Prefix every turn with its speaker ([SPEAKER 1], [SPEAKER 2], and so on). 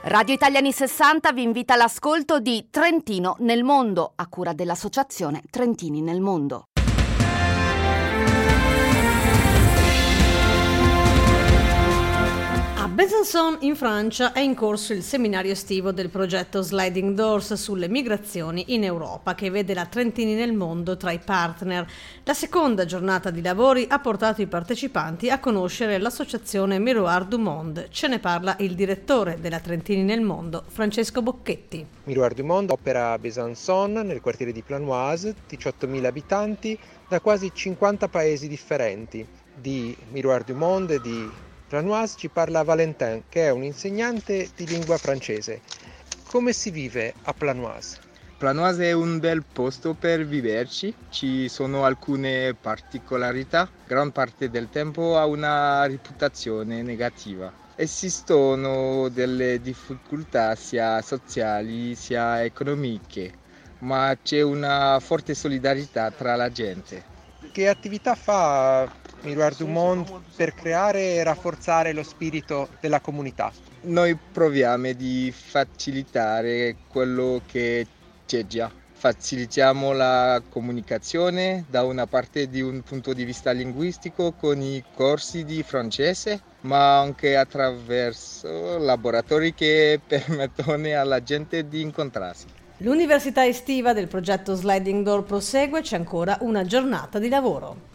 [SPEAKER 1] Radio Italiani 60 vi invita all'ascolto di Trentino nel mondo, a cura dell'associazione Trentini nel mondo.
[SPEAKER 2] A Besançon, in Francia, è in corso il seminario estivo del progetto Sliding Doors sulle migrazioni in Europa, che vede la Trentini nel mondo tra i partner. La seconda giornata di lavori ha portato i partecipanti a conoscere l'associazione Miroir du Monde. Ce ne parla il direttore della Trentini nel mondo, Francesco Bocchetti.
[SPEAKER 3] Miroir du Monde opera a Besançon, nel quartiere di Planoise, 18.000 abitanti, da quasi 50 paesi differenti. Di Miroir du Monde, di Planoise ci parla Valentin, che è un insegnante di lingua francese. Come si vive a Planoise?
[SPEAKER 4] Planoise è un bel posto per viverci, ci sono alcune particolarità, gran parte del tempo ha una reputazione negativa. Esistono delle difficoltà sia sociali sia economiche, ma c'è una forte solidarietà tra la gente.
[SPEAKER 3] Che attività fa Miroir du Monde per creare e rafforzare lo spirito della comunità?
[SPEAKER 4] Noi proviamo di facilitare quello che c'è già. Facilitiamo la comunicazione da una parte di un punto di vista linguistico con i corsi di francese, ma anche attraverso laboratori che permettono alla gente di incontrarsi.
[SPEAKER 2] L'università estiva del progetto Sliding Door prosegue, c'è ancora una giornata di lavoro.